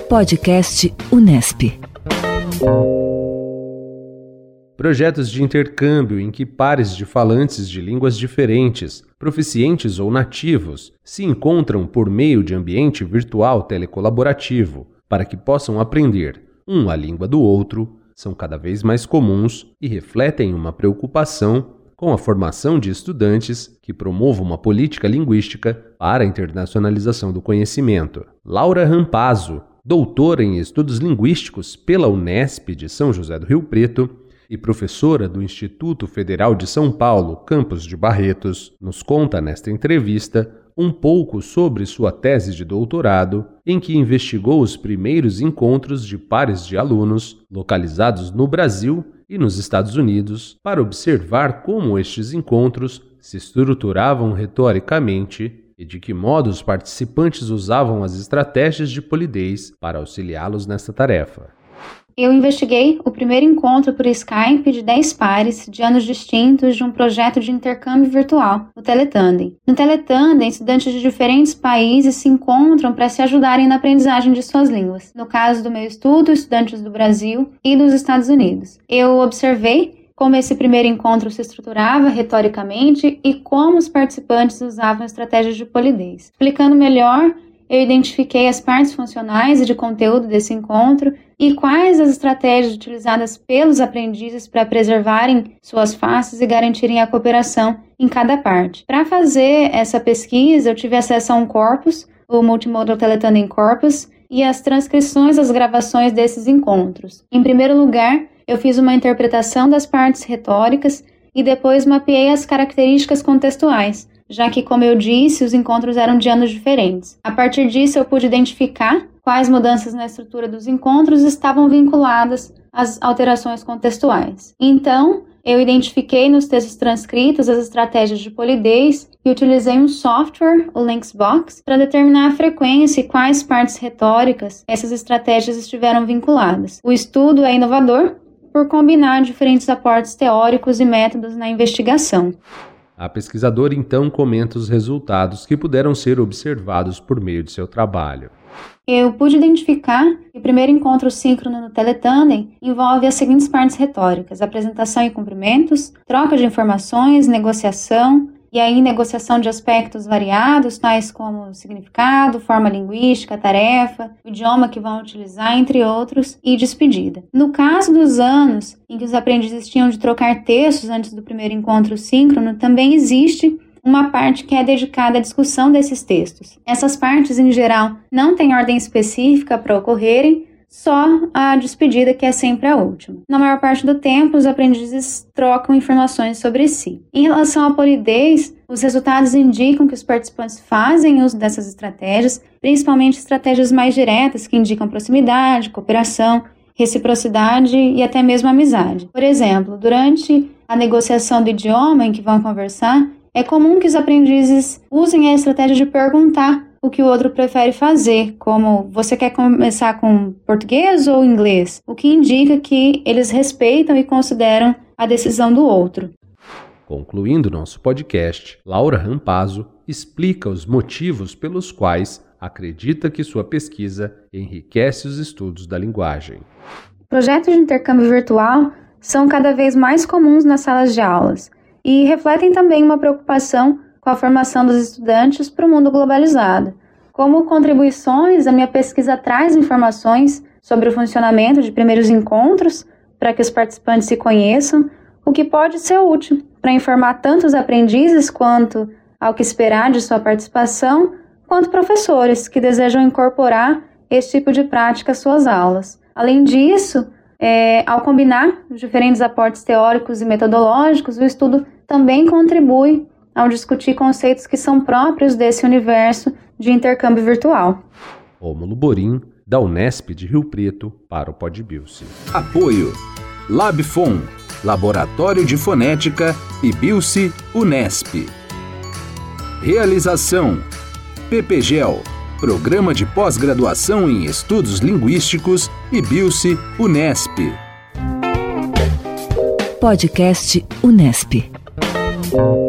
Podcast Unesp. Projetos de intercâmbio em que pares de falantes de línguas diferentes, proficientes ou nativos, se encontram por meio de ambiente virtual telecolaborativo, para que possam aprender a língua do outro, são cada vez mais comuns e refletem uma preocupação com a formação de estudantes que promovam uma política linguística para a internacionalização do conhecimento. Laura Rampazzo, doutora em Estudos Linguísticos pela Unesp de São José do Rio Preto e professora do Instituto Federal de São Paulo, campus de Barretos, nos conta nesta entrevista um pouco sobre sua tese de doutorado, em que investigou os primeiros encontros de pares de alunos localizados no Brasil e nos Estados Unidos para observar como estes encontros se estruturavam retoricamente e de que modo os participantes usavam as estratégias de polidez para auxiliá-los nesta tarefa. Eu investiguei o primeiro encontro por Skype de 10 pares de anos distintos de um projeto de intercâmbio virtual, o Teletandem. No Teletandem, estudantes de diferentes países se encontram para se ajudarem na aprendizagem de suas línguas. No caso do meu estudo, estudantes do Brasil e dos Estados Unidos. Eu observei como esse primeiro encontro se estruturava retoricamente e como os participantes usavam estratégias de polidez. Explicando melhor, eu identifiquei as partes funcionais e de conteúdo desse encontro e quais as estratégias utilizadas pelos aprendizes para preservarem suas faces e garantirem a cooperação em cada parte. Para fazer essa pesquisa, eu tive acesso a um corpus, o Multimodal Teletandem Corpus, e as transcrições das gravações desses encontros. Em primeiro lugar, eu fiz uma interpretação das partes retóricas e depois mapeei as características contextuais, já que, como eu disse, os encontros eram de anos diferentes. A partir disso, eu pude identificar quais mudanças na estrutura dos encontros estavam vinculadas às alterações contextuais. Então, eu identifiquei nos textos transcritos as estratégias de polidez e utilizei um software, o Linksbox, para determinar a frequência e quais partes retóricas essas estratégias estiveram vinculadas. O estudo é inovador por combinar diferentes aportes teóricos e métodos na investigação. A pesquisadora então comenta os resultados que puderam ser observados por meio de seu trabalho. Eu pude identificar que o primeiro encontro síncrono no Teletandem envolve as seguintes partes retóricas: apresentação e cumprimentos, troca de informações, negociação, e aí negociação de aspectos variados, tais como significado, forma linguística, tarefa, o idioma que vão utilizar, entre outros, e despedida. No caso dos anos em que os aprendizes tinham de trocar textos antes do primeiro encontro síncrono, também existe uma parte que é dedicada à discussão desses textos. Essas partes, em geral, não têm ordem específica para ocorrerem, só a despedida, que é sempre a última. Na maior parte do tempo, os aprendizes trocam informações sobre si. Em relação à polidez, os resultados indicam que os participantes fazem uso dessas estratégias, principalmente estratégias mais diretas, que indicam proximidade, cooperação, reciprocidade e até mesmo amizade. Por exemplo, durante a negociação do idioma em que vão conversar, é comum que os aprendizes usem a estratégia de perguntar o que o outro prefere fazer, como: você quer começar com português ou inglês? O que indica que eles respeitam e consideram a decisão do outro. Concluindo nosso podcast, Laura Rampazzo explica os motivos pelos quais acredita que sua pesquisa enriquece os estudos da linguagem. Projetos de intercâmbio virtual são cada vez mais comuns nas salas de aulas e refletem também uma preocupação com a formação dos estudantes para o mundo globalizado. Como contribuições, a minha pesquisa traz informações sobre o funcionamento de primeiros encontros para que os participantes se conheçam, o que pode ser útil para informar tanto os aprendizes quanto ao que esperar de sua participação, quanto professores que desejam incorporar esse tipo de prática às suas aulas. Além disso, ao combinar os diferentes aportes teóricos e metodológicos, o estudo também contribui ao discutir conceitos que são próprios desse universo de intercâmbio virtual. Rômulo Borim, da Unesp de Rio Preto, para o PodBilce. Apoio: Labfon, Laboratório de Fonética, e Bilce Unesp. Realização: PPGEL, Programa de Pós-Graduação em Estudos Linguísticos, e Bilce Unesp. Podcast Unesp.